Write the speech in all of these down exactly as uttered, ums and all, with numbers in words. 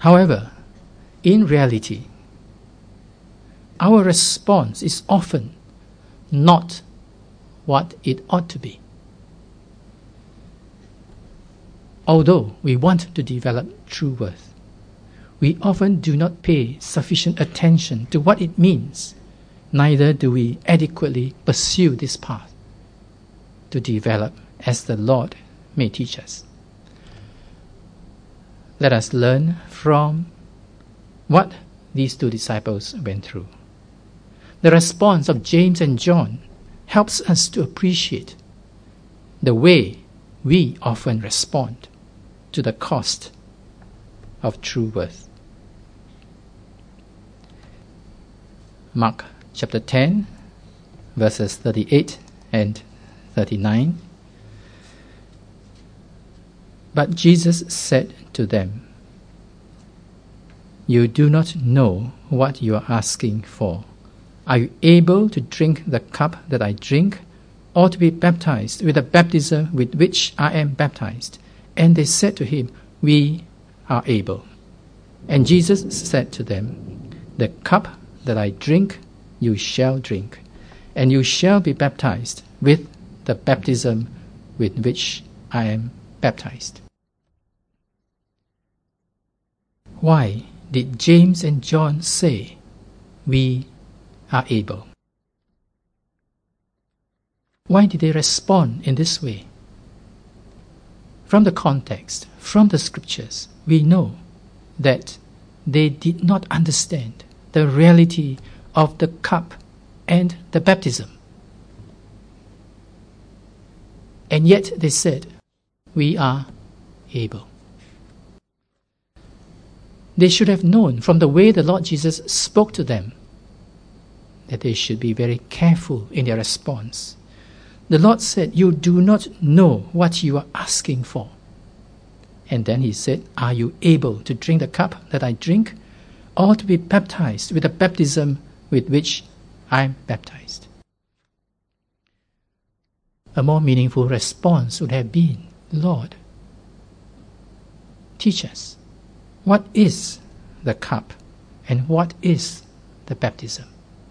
However, in reality, our response is often not what it ought to be. Although we want to develop true worth, we often do not pay sufficient attention to what it means, neither do we adequately pursue this path to develop as the Lord may teach us. Let us learn from what these two disciples went through. The response of James and John helps us to appreciate the way we often respond to the cost of true worth. Mark chapter ten, verses thirty-eight and thirty-nine. But Jesus said to them, "You do not know what you are asking for. Are you able to drink the cup that I drink, or to be baptized with the baptism with which I am baptized?" And they said to him, "We are able." And Jesus said to them, "The cup that I drink, you shall drink, and you shall be baptized with the baptism with which I am baptized." Why did James and John say, "We are able"? Why did they respond in this way? From the context, from the scriptures, we know that they did not understand the reality of the cup and the baptism. And yet they said, "We are able." They should have known from the way the Lord Jesus spoke to them that they should be very careful in their response. The Lord said, "You do not know what you are asking for." And then he said, "Are you able to drink the cup that I drink, or to be baptized with the baptism with which I am baptized?" A more meaningful response would have been, "Lord, teach us, what is the cup and what is the baptism?"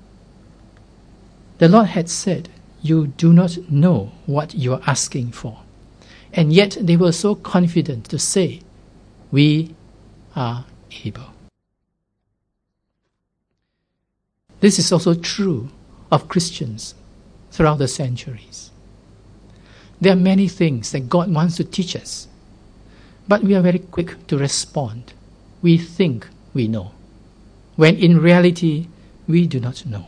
The Lord had said, "You do not know what you are asking for." And yet they were so confident to say, "We are able." This is also true of Christians throughout the centuries. There are many things that God wants to teach us, but we are very quick to respond. We think we know, when in reality we do not know.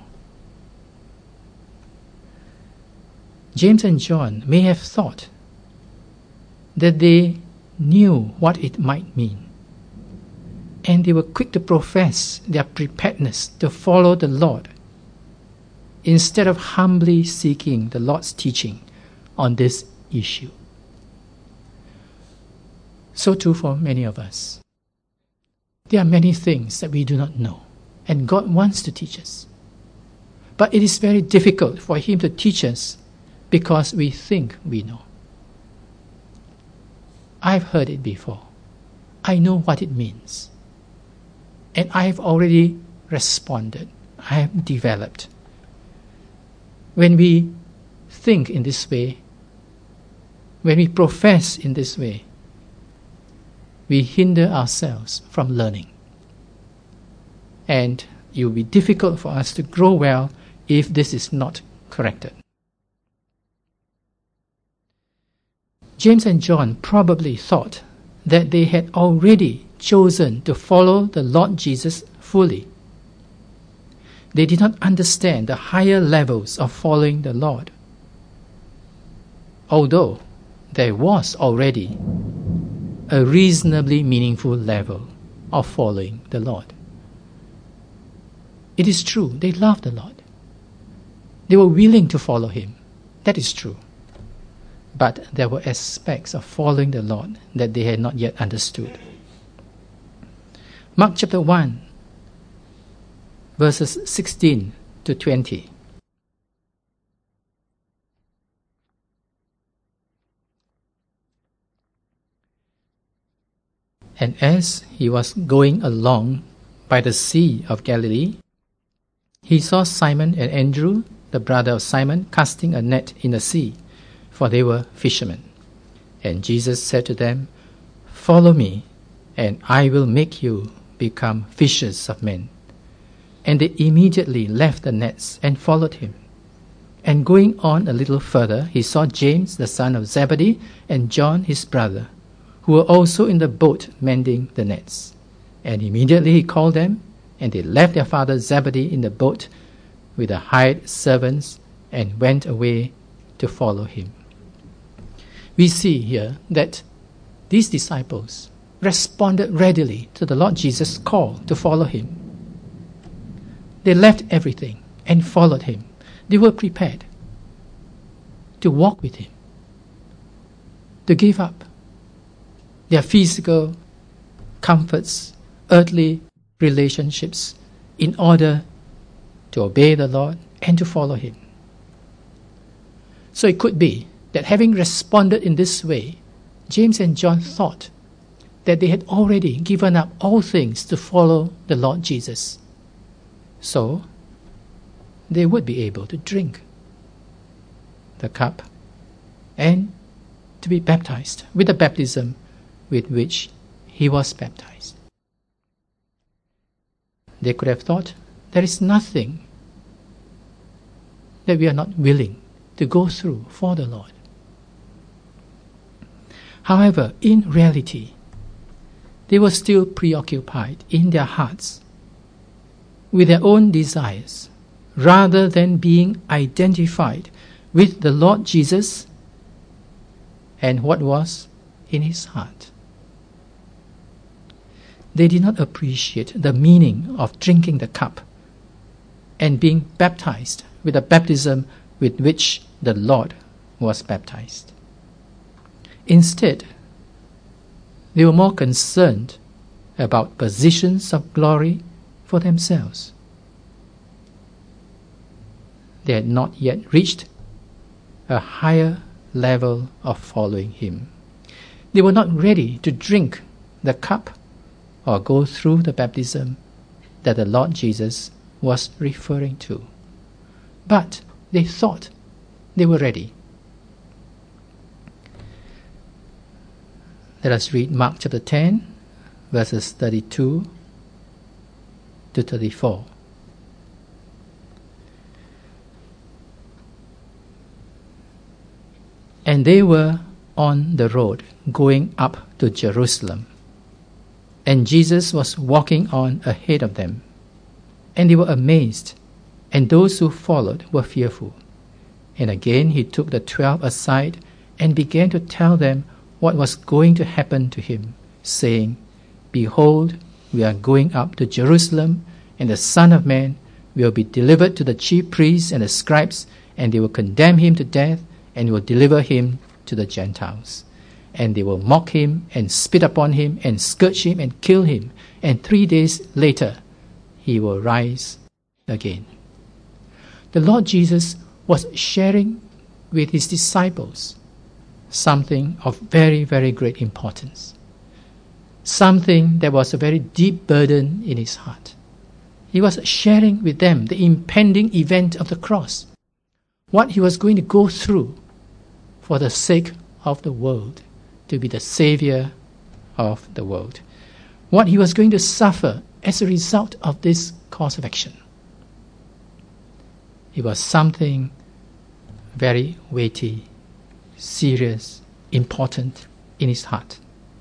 James and John may have thought that they knew what it might mean, and they were quick to profess their preparedness to follow the Lord, instead of humbly seeking the Lord's teaching on this issue. So too for many of us. There are many things that we do not know, and God wants to teach us. But it is very difficult for Him to teach us because we think we know. I've heard it before. I know what it means. And I have already responded. I have developed. When we think in this way, when we profess in this way, we hinder ourselves from learning. And it will be difficult for us to grow well if this is not corrected. James and John probably thought that they had already chosen to follow the Lord Jesus fully. They did not understand the higher levels of following the Lord, although there was already a reasonably meaningful level of following the Lord. It is true, they loved the Lord. They were willing to follow Him. That is true. But there were aspects of following the Lord that they had not yet understood. Mark chapter one, verses sixteen to twenty. And as he was going along by the Sea of Galilee, he saw Simon and Andrew, the brother of Simon, casting a net in the sea, for they were fishermen. And Jesus said to them, "Follow me, and I will make you become fishers of men." And they immediately left the nets and followed him. And going on a little further, he saw James, the son of Zebedee, and John, his brother, who were also in the boat mending the nets. And immediately he called them, and they left their father Zebedee in the boat with the hired servants and went away to follow him. We see here that these disciples responded readily to the Lord Jesus' call to follow him. They left everything and followed him. They were prepared to walk with him, to give up their physical comforts, earthly relationships, in order to obey the Lord and to follow him. So it could be that having responded in this way, James and John thought that they had already given up all things to follow the Lord Jesus. So they would be able to drink the cup and to be baptized with the baptism with which he was baptized. They could have thought, there is nothing that we are not willing to go through for the Lord. However, in reality, they were still preoccupied in their hearts with their own desires, rather than being identified with the Lord Jesus and what was in his heart. They did not appreciate the meaning of drinking the cup and being baptized with the baptism with which the Lord was baptized. Instead, they were more concerned about positions of glory for themselves. They had not yet reached a higher level of following him. They were not ready to drink the cup or go through the baptism that the Lord Jesus was referring to. But they thought they were ready. Let us read Mark chapter ten, verses thirty-two to thirty-four. And they were on the road going up to Jerusalem. And Jesus was walking on ahead of them. And they were amazed, and those who followed were fearful. And again he took the twelve aside and began to tell them what was going to happen to him, saying, "Behold, we are going up to Jerusalem, and the Son of Man will be delivered to the chief priests and the scribes, and they will condemn him to death, and will deliver him to the Gentiles. And they will mock him, and spit upon him, and scourge him, and kill him. And three days later, he will rise again." The Lord Jesus was sharing with his disciples something of very, very great importance. Something that was a very deep burden in his heart. He was sharing with them the impending event of the cross, what he was going to go through for the sake of the world, to be the Savior of the world, what he was going to suffer as a result of this course of action. It was something very weighty, serious, important in his heart.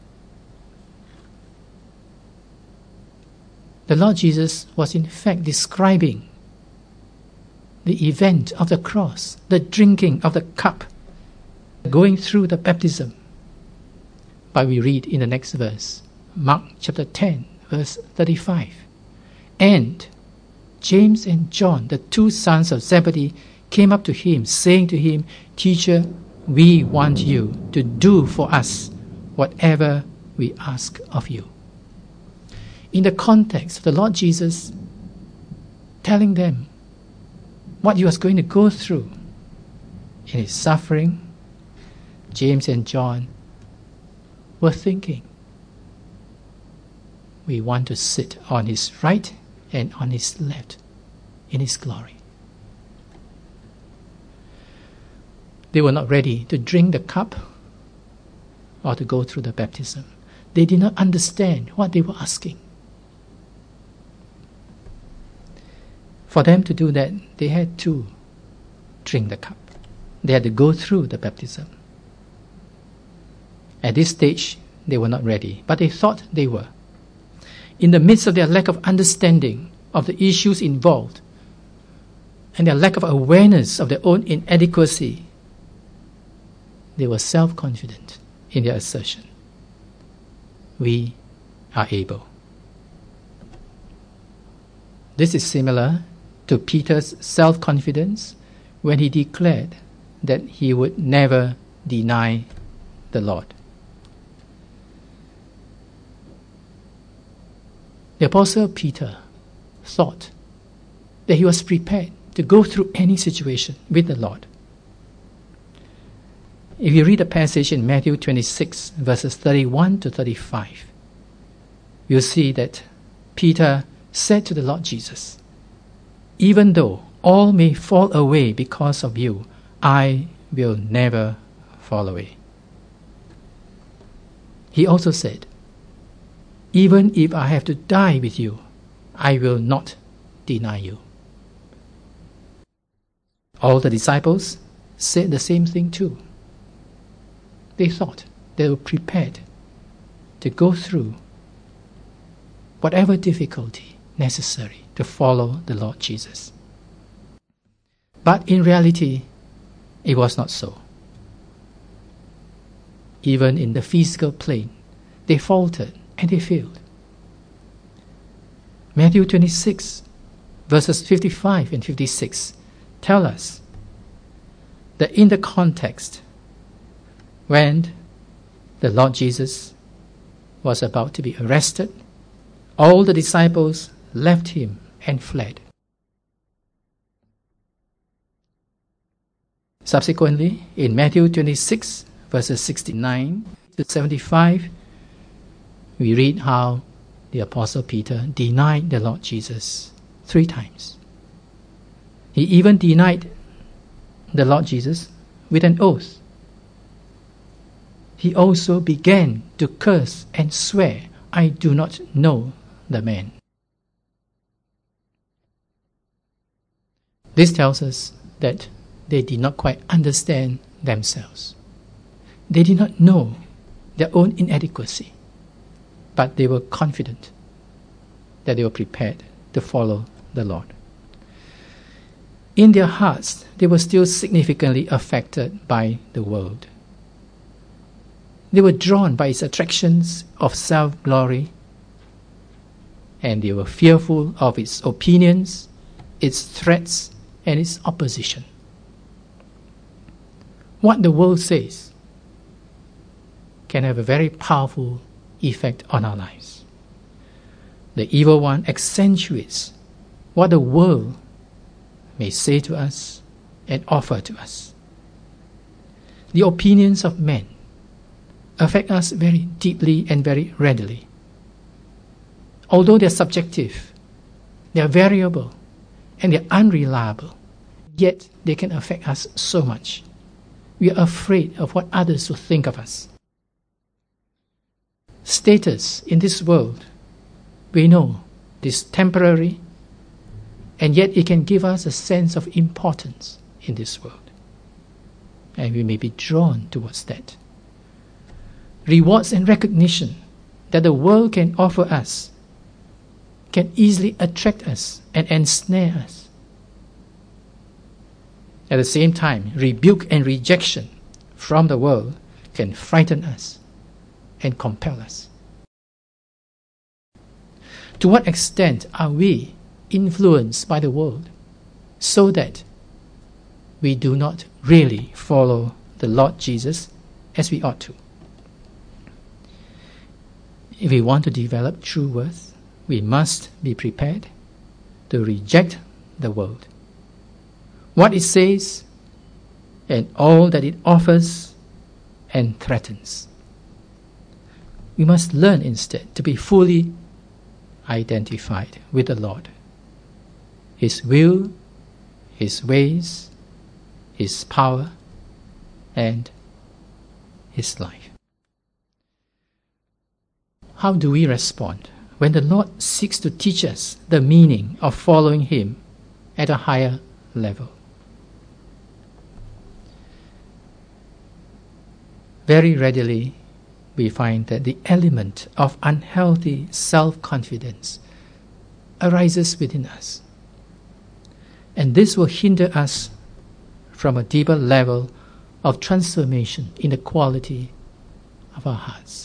The Lord Jesus was in fact describing the event of the cross, the drinking of the cup, going through the baptism. But we read in the next verse, Mark chapter ten, verse thirty-five. And James and John, the two sons of Zebedee, came up to him, saying to him, "Teacher, we want you to do for us whatever we ask of you." In the context of the Lord Jesus telling them what he was going to go through in his suffering, James and John were thinking, we want to sit on his right and on his left in his glory. They were not ready to drink the cup or to go through the baptism. They did not understand what they were asking. For them to do that, they had to drink the cup. They had to go through the baptism. At this stage, they were not ready, but they thought they were. In the midst of their lack of understanding of the issues involved and their lack of awareness of their own inadequacy, they were self-confident in their assertion. We are able. This is similar to Peter's self-confidence when he declared that he would never deny the Lord. The Apostle Peter thought that he was prepared to go through any situation with the Lord. If you read the passage in Matthew twenty-six, verses thirty-one to thirty-five, you'll see that Peter said to the Lord Jesus, "Even though all may fall away because of you, I will never fall away." He also said, "Even if I have to die with you, I will not deny you." All the disciples said the same thing too. They thought they were prepared to go through whatever difficulty necessary to follow the Lord Jesus. But in reality, it was not so. Even in the physical plane, they faltered and they failed. Matthew twenty-six, verses fifty-five and fifty-six tell us that in the context when the Lord Jesus was about to be arrested, all the disciples left him and fled. Subsequently, in Matthew twenty-six, verses sixty-nine to seventy-five, we read how the Apostle Peter denied the Lord Jesus three times. He even denied the Lord Jesus with an oath. He also began to curse and swear, "I do not know the man." This tells us that they did not quite understand themselves. They did not know their own inadequacy, but they were confident that they were prepared to follow the Lord. In their hearts, they were still significantly affected by the world. They were drawn by its attractions of self-glory, and they were fearful of its opinions, its threats, and its opposition. What the world says can have a very powerful effect on our lives. The evil one accentuates what the world may say to us and offer to us. The opinions of men affect us very deeply and very readily. Although they are subjective, they are variable, and they are unreliable, yet they can affect us so much. We are afraid of what others will think of us. Status in this world, we know, is temporary, and yet it can give us a sense of importance in this world. And we may be drawn towards that. Rewards and recognition that the world can offer us can easily attract us and ensnare us. At the same time, rebuke and rejection from the world can frighten us and compel us. To what extent are we influenced by the world so that we do not really follow the Lord Jesus as we ought to? If we want to develop true worth, we must be prepared to reject the world, what it says, and all that it offers and threatens. We must learn instead to be fully identified with the Lord, His will, His ways, His power, and His life. How do we respond when the Lord seeks to teach us the meaning of following Him at a higher level? Very readily, we find that the element of unhealthy self-confidence arises within us. And this will hinder us from a deeper level of transformation in the quality of our hearts.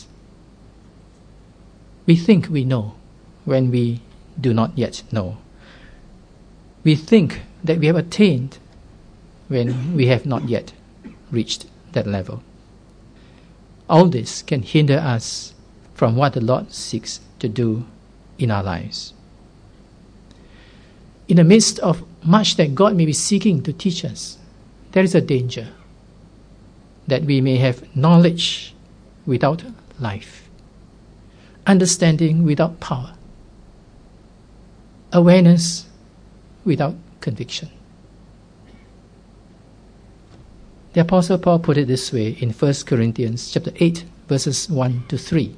We think we know when we do not yet know. We think that we have attained when we have not yet reached that level. All this can hinder us from what the Lord seeks to do in our lives. In the midst of much that God may be seeking to teach us, there is a danger that we may have knowledge without life, understanding without power, awareness without conviction. The Apostle Paul put it this way in First Corinthians chapter eight, verses one to three.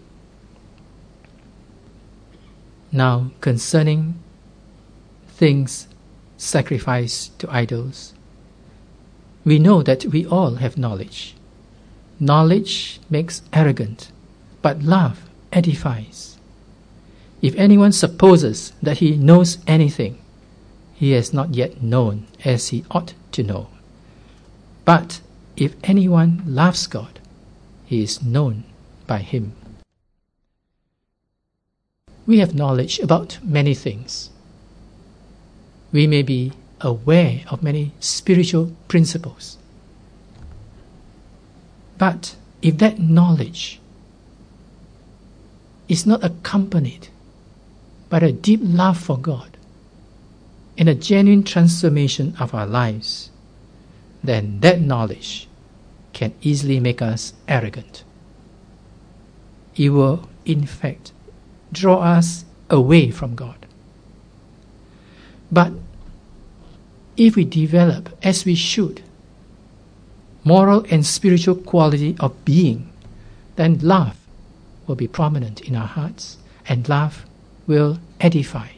Now, concerning things sacrificed to idols, we know that we all have knowledge. Knowledge makes arrogant, but love edifies. If anyone supposes that he knows anything, he has not yet known as he ought to know. But if anyone loves God, he is known by Him. We have knowledge about many things. We may be aware of many spiritual principles. But if that knowledge is not accompanied by a deep love for God and a genuine transformation of our lives, then that knowledge can easily make us arrogant. It will, in fact, draw us away from God. But if we develop, as we should, moral and spiritual quality of being, then love will be prominent in our hearts, and love will edify.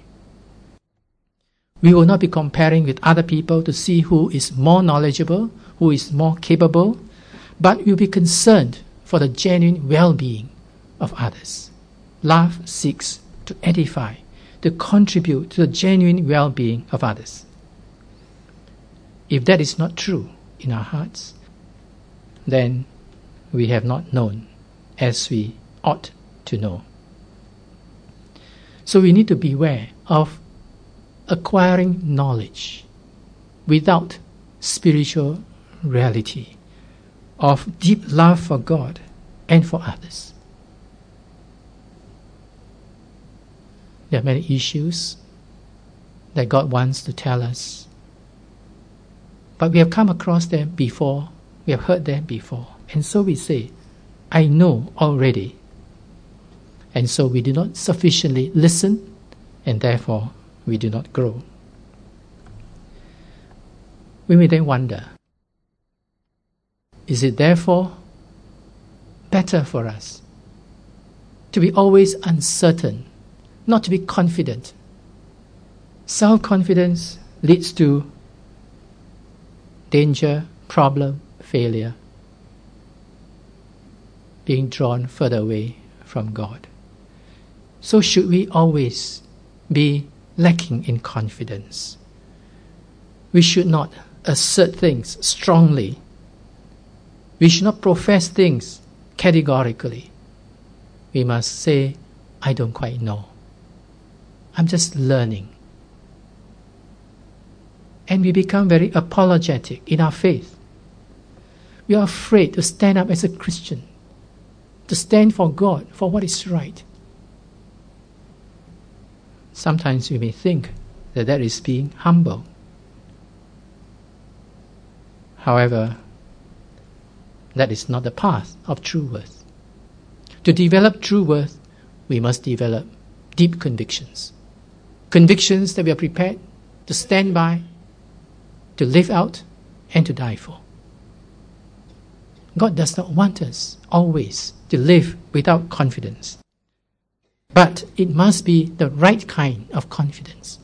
We will not be comparing with other people to see who is more knowledgeable, who is more capable, but we'll be concerned for the genuine well-being of others. Love seeks to edify, to contribute to the genuine well-being of others. If that is not true in our hearts, then we have not known as we ought to know. So we need to beware of acquiring knowledge without spiritual reality, of deep love for God and for others. There are many issues that God wants to tell us, but we have come across them before, we have heard them before, and so we say, I know already. And so we do not sufficiently listen, and therefore we do not grow. We may then wonder, is it therefore better for us to be always uncertain, not to be confident? Self-confidence leads to danger, problem, failure, being drawn further away from God. So should we always be lacking in confidence? We should not assert things strongly. We should not profess things categorically. We must say, I don't quite know. I'm just learning. And we become very apologetic in our faith. We are afraid to stand up as a Christian, to stand for God, for what is right. Sometimes we may think that that is being humble. However, that is not the path of true worth. To develop true worth, we must develop deep convictions. Convictions that we are prepared to stand by, to live out, and to die for. God does not want us always to live without confidence. But it must be the right kind of confidence.